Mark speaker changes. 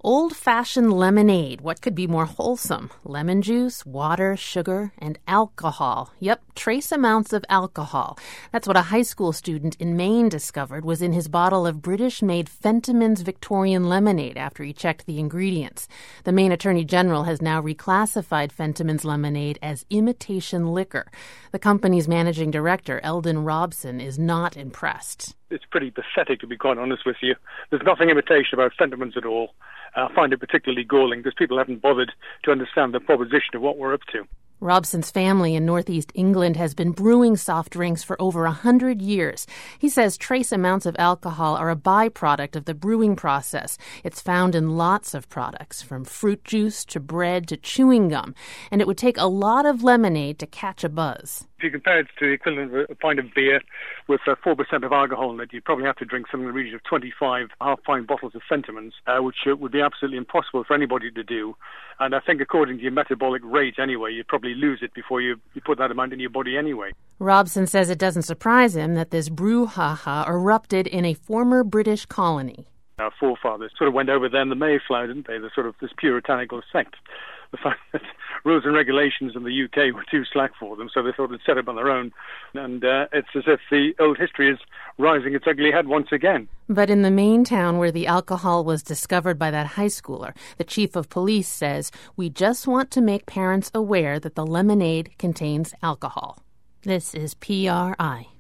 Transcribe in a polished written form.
Speaker 1: Old-fashioned lemonade. What could be more wholesome? Lemon juice, water, sugar, and alcohol. Yep, trace amounts of alcohol. That's what a high school student in Maine discovered was in his bottle of British-made Fentimans Victorian lemonade after he checked the ingredients. The Maine Attorney General has now reclassified Fentimans lemonade as imitation liquor. The company's managing director, Eldon Robson, is not impressed.
Speaker 2: It's pretty pathetic, to be quite honest with you. There's nothing imitation about Fentimans at all. I find it particularly galling because people haven't bothered to understand the proposition of what we're up to.
Speaker 1: Robson's family in northeast England has been brewing soft drinks for over 100 years. He says trace amounts of alcohol are a byproduct of the brewing process. It's found in lots of products, from fruit juice to bread to chewing gum, and it would take a lot of lemonade to catch a buzz.
Speaker 2: If you compare it to the equivalent of a pint of beer with 4% of alcohol in it, you'd probably have to drink something in the region of 25 half-pint bottles of Fentimans, which would be absolutely impossible for anybody to do. And I think according to your metabolic rate anyway, you'd probably lose it before you put that amount in your body anyway.
Speaker 1: Robson says it doesn't surprise him that this brouhaha erupted in a former British colony.
Speaker 2: Our forefathers sort of went over there in the Mayflower, didn't they? The sort of this puritanical sect. The fact that rules and regulations in the UK were too slack for them, so they thought they'd set up on their own. And it's as if the old history is rising its ugly head once again.
Speaker 1: But in the Maine town where the alcohol was discovered by that high schooler, the chief of police says, "We just want to make parents aware that the lemonade contains alcohol." This is PRI.